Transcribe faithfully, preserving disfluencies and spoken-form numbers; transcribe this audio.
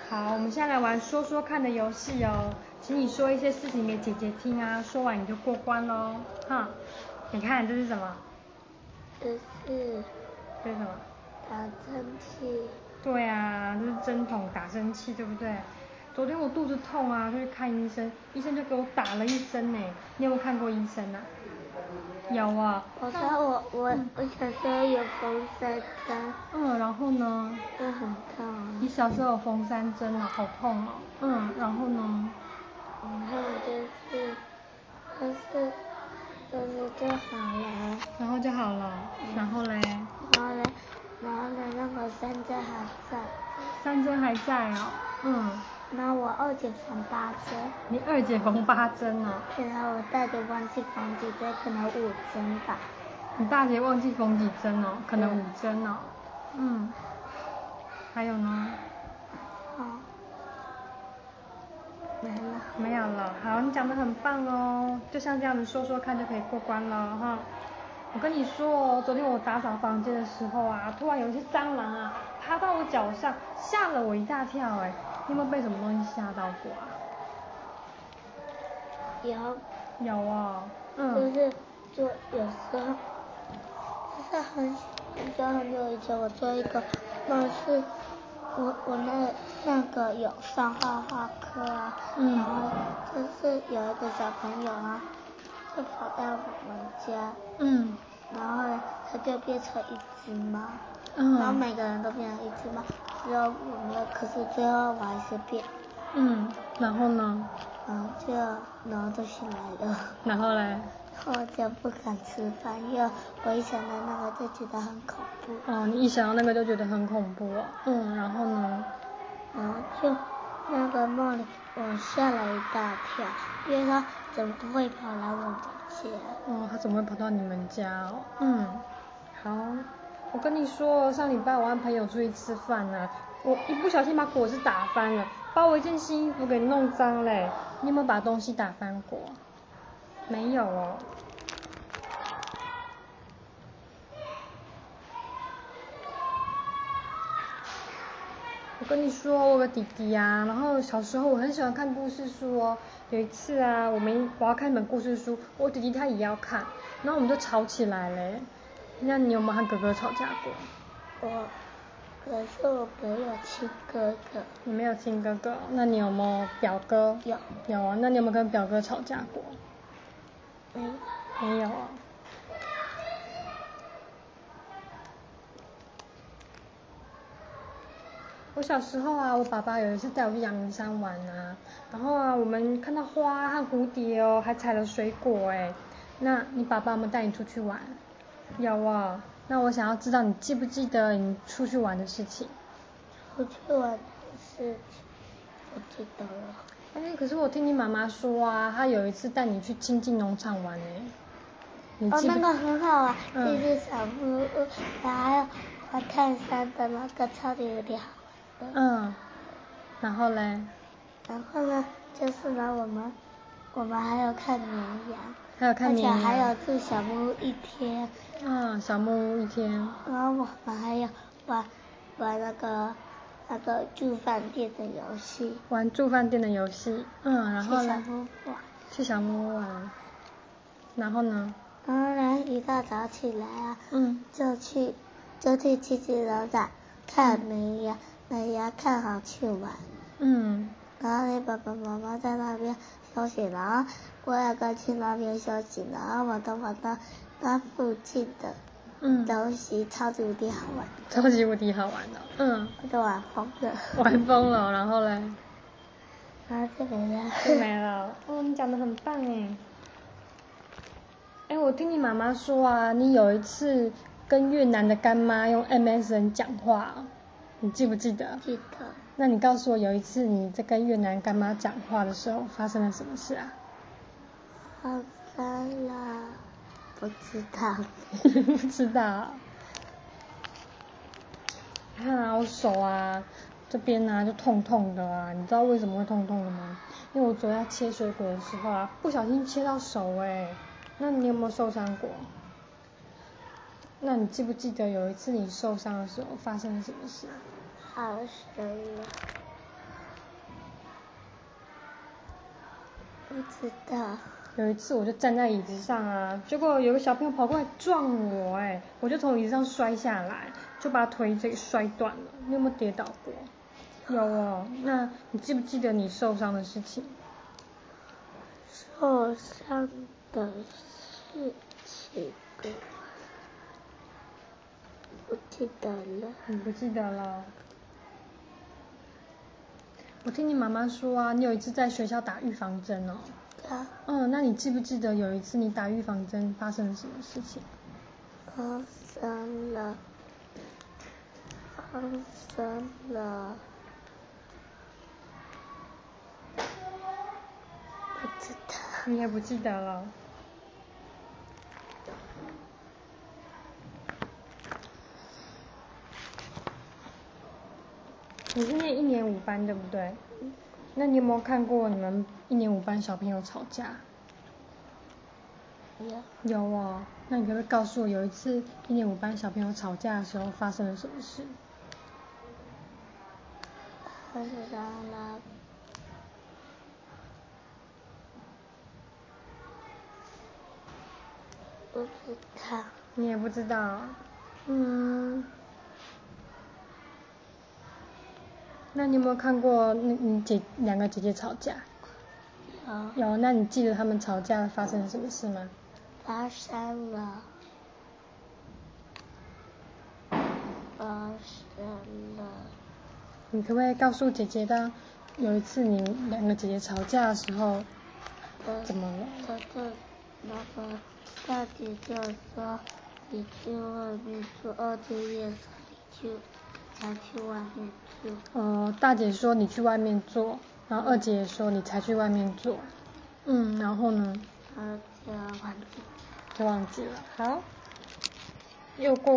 好，我们现在来玩说说看的游戏哦，请你说一些事情给姐姐听啊，说完你就过关喽，哈。你看这是什么？ 这是这是什么？ 打针器。 对啊，这是针筒打针器，对不对？昨天我肚子痛啊，就去看医生，医生就给我打了一针呢。你有没有看过医生啊？有啊。 我说我我、嗯、我小时候有缝三针。 嗯，然后呢？ 就很痛啊。 你小时候有缝三针啊，好痛哦。嗯，然后呢？ 然后就是就是就是就好了。 然后就好了。嗯、然后嘞？ 然后嘞，然后嘞，那个三针还在。 三针还在哦。嗯。 那我二姐缝八针。 你二姐缝八针哦。 然后我大姐忘记缝几针，可能五针吧。 你大姐忘记缝几针哦？可能五针哦。嗯。还有呢？ 好。没了。 没有了。好，你讲得很棒哦，就像这样子说说看就可以过关了哈。我跟你说哦，昨天我打扫房间的时候啊，突然有一只蟑螂啊爬到我脚上，吓了我一大跳哎。你有没有被什么东西吓到过啊？ 有。 有哦。嗯。 就是就有时候，就是很很久很久以前，我做一个梦是，我我那那个有上画画课啊，嗯、然后就是有一个小朋友啊，就跑到我们家，嗯，然后呢他就变成一只猫，嗯，然后每个人都变成一只猫，只有我们，可是最后我还是变， 嗯，然后呢？ 然后就然后就醒来了。 然后嘞？ 我就不敢吃饭，因为我一想到那个就觉得很恐怖。 哦，你一想到那个就觉得很恐怖哦。嗯，然后呢？ 然后就那个梦里，我吓了一大跳，因为他怎么会跑来我们家？ 哦，他怎么会跑到你们家哦？嗯，好，我跟你说，上礼拜我和朋友出去吃饭啊，我一不小心把果汁打翻了，把我一件新衣服给弄脏嘞。你有没有把东西打翻过？没有哦。我跟你说，我有个弟弟啊，然后小时候我很喜欢看故事书哦。有一次啊，我们我要看一本故事书，我弟弟他也要看，然后我们就吵起来嘞。那你有没有和哥哥吵架过？ 我，可是我没有亲哥哥。 你没有亲哥哥，那你有没有表哥？ 有。 有啊，那你有没有跟表哥吵架过？ 没有。 没有啊。我小时候啊，我爸爸有一次带我去阳明山玩啊，然后啊，我们看到花和蝴蝶哦，还采了水果哎。那你爸爸有没有带你出去玩？有啊。那我想要知道你记不记得你出去玩的事情？ 出去玩的事情，我记得了。 哎，可是我听你妈妈说啊，她有一次带你去清境农场玩哎。你记不？ 哦，那个很好玩，这是小木屋，然后还有滑泰山的那个超级无敌好玩的。 嗯。然后嘞？ 然后呢，就是呢，我们我们还有看绵羊， 还有看绵羊， 而且还有住小木屋一天。 啊，小木屋一天。 然后我们还有玩玩那个那个住饭店的游戏。 玩住饭店的游戏，嗯，然后呢？ 去小木屋玩。 去小木屋玩。然后呢？ 然后呢，一大早起来啊， 嗯， 就去就去亲戚农场看绵羊，绵羊看好去玩。嗯。然后呢，爸爸妈妈在那边休息，然后我也跟去那边休息，然后我都玩到那附近的嗯东西，超级无敌好玩。 超级无敌好玩的，嗯。 我都玩疯了。 玩疯了，然后嘞？ 然后就没了。 就没了。哦，你讲得很棒哎。哎，我听你妈妈说啊，你有一次跟越南的干妈用 M S N 讲话，你记不记得？ 记得。 那你告诉我，有一次你在跟越南干妈讲话的时候发生了什么事啊？ 发生了，不知道。 不知道。你看啊，我手啊这边啊就痛痛的啊，你知道为什么会痛痛的吗？因为我昨天切水果的时候啊，不小心切到手哎。那你有没有受伤过？那你记不记得有一次你受伤的时候发生了什么事？ 好深啊。 不知道。 有一次我就站在椅子上啊，结果有个小朋友跑过来撞我，哎，我就从椅子上摔下来，就把腿给摔断了。你有没有跌倒过？有哦。那你记不记得你受伤的事情？ 受伤的事情不记得了。 你不记得了？我听你妈妈说啊，你有一次在学校打预防针哦。 啊。 嗯，那你记不记得有一次你打预防针发生了什么事情？ 发生了，发生了，不知道。 你也不记得了。你是念一年五班对不对？ 嗯。 那你有没有看过你们一年五班小朋友吵架？ 有。 有哦。那你可不可以告诉我，有一次一年五班小朋友吵架的时候发生了什么事？ 发生了。不知道。 你也不知道。嗯。那你有没有看过你你姐两个姐姐吵架？ 有。 有，那你记得他们吵架发生了什么事吗？ 发生了。发生了。 你可不可以告诉姐姐的，有一次你两个姐姐吵架的时候，怎么了？ 她就那个大姐就说你去外面做，二姐也说你去才去外面做。 哦，大姐说你去外面做，然后二姐也说你才去外面做。嗯，然后呢？ 然后就忘记。 就忘记了。好。又过。